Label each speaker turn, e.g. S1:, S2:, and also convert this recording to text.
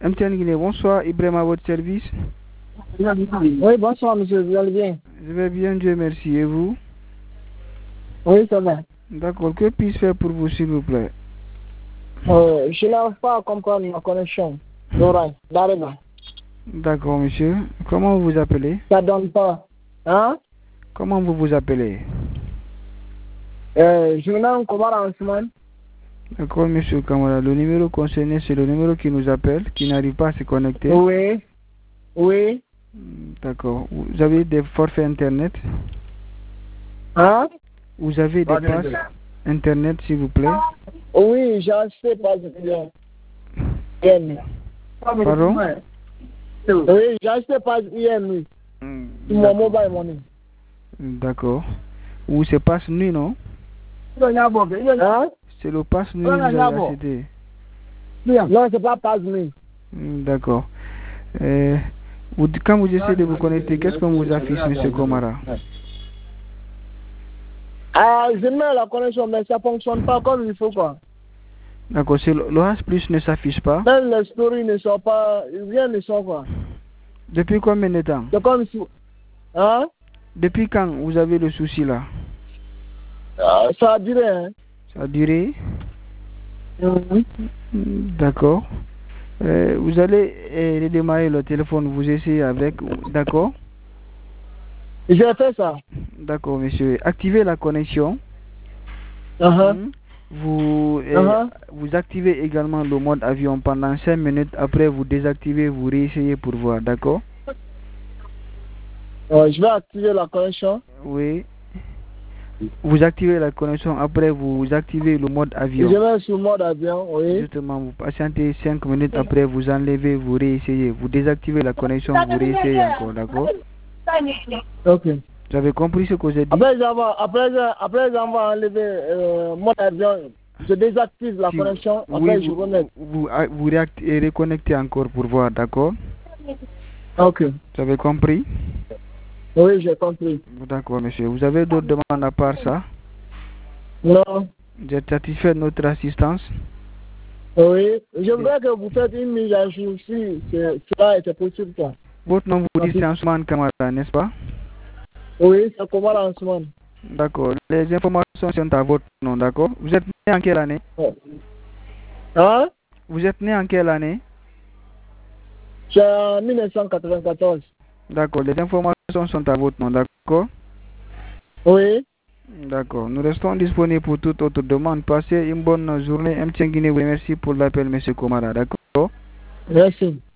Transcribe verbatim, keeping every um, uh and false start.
S1: M T N Guinée, bonsoir. Ibrahim à votre service.
S2: Oui, bonsoir, monsieur. Vous allez bien?
S1: Je vais bien, Dieu merci. Et vous?
S2: Oui, ça va.
S1: D'accord. Que puis-je faire pour vous, s'il vous plaît?
S2: Euh, je n'arrive pas à comprendre ma connexion. D'oreille, d'arriba.
S1: D'accord, monsieur. Comment vous vous appelez?
S2: Ça donne pas. Hein?
S1: Comment vous vous appelez?
S2: Euh, je m'appelle Komara Ousmane.
S1: D'accord, monsieur Kamara. Le numéro concerné, c'est le numéro qui nous appelle, qui n'arrive pas à se connecter.
S2: Oui. Oui.
S1: D'accord. Vous avez des forfaits Internet?
S2: Hein?
S1: Vous avez des passes Internet, s'il vous plaît?
S2: Oui, j'ai acheté pas hier.
S1: Pardon?
S2: Oui, j'ai acheté pas hier nuit. Mon mobile money.
S1: D'accord. Ou c'est passe nuit, non?
S2: Hein?
S1: C'est le passe nuit que vous avez acheté.
S2: Non, c'est pas passe nuit.
S1: D'accord. Euh, vous, quand vous essayez de vous connecter, qu'est-ce qu'on vous affiche, monsieur Komara?
S2: Ah, je mets la connexion, mais ça ne fonctionne pas comme il faut, quoi.
S1: D'accord, c'est l'Orange Plus ne s'affiche pas?
S2: Même les stories ne sont pas, rien ne sort, quoi.
S1: Depuis combien de temps?
S2: C'est comme si... Hein?
S1: Depuis quand vous avez le souci là?
S2: Ah, ça a duré, hein?
S1: Ça a duré?
S2: Mm-hmm.
S1: D'accord. Euh, vous allez euh, redémarrer le téléphone, vous essayez avec, d'accord?
S2: J'ai fait ça.
S1: D'accord, monsieur. Activez la connexion.
S2: Uh-huh.
S1: Mm. Vous, euh,
S2: Uh-huh.
S1: vous activez également le mode avion pendant cinq minutes. Après, vous désactivez, vous réessayez pour voir, d'accord?
S2: Ouais, je vais activer la connexion.
S1: Oui. Vous activez la connexion, après vous activez le mode avion.
S2: Je vais sur le mode avion, oui.
S1: Justement, vous patientez cinq minutes, après vous enlevez, vous réessayez. Vous désactivez la connexion, vous réessayez encore, d'accord?
S2: Ok.
S1: Vous avez compris ce que j'ai dit?
S2: Après, j'envoie, après, après j'envoie enlever euh, mode avion. Je désactive la
S1: si,
S2: connexion,
S1: oui,
S2: après
S1: vous,
S2: je remets.
S1: Vous, vous, vous reconnectez encore pour voir, d'accord?
S2: Ok.
S1: Vous avez compris?
S2: Oui, j'ai compris.
S1: D'accord, monsieur. Vous avez d'autres demandes à part ça?
S2: Non.
S1: Vous êtes satisfait de notre assistance?
S2: Oui. Je voudrais que vous faites une mise à jour si cela était possible. Quoi.
S1: Votre nom vous dit c'est Ousmane Kamara, n'est-ce pas?
S2: Oui, c'est Komara Ousmane.
S1: D'accord. Les informations sont à votre nom, d'accord? Vous êtes né en quelle année?
S2: Hein?
S1: Vous êtes né en quelle année?
S2: C'est en mille neuf cent quatre-vingt-quatorze.
S1: D'accord. Les informations sont à votre nom, d'accord?
S2: Oui.
S1: D'accord. Nous restons disponibles pour toute autre demande. Passez une bonne journée. M T N Guinée vous remercie pour l'appel, M. Komara, d'accord?
S2: Merci.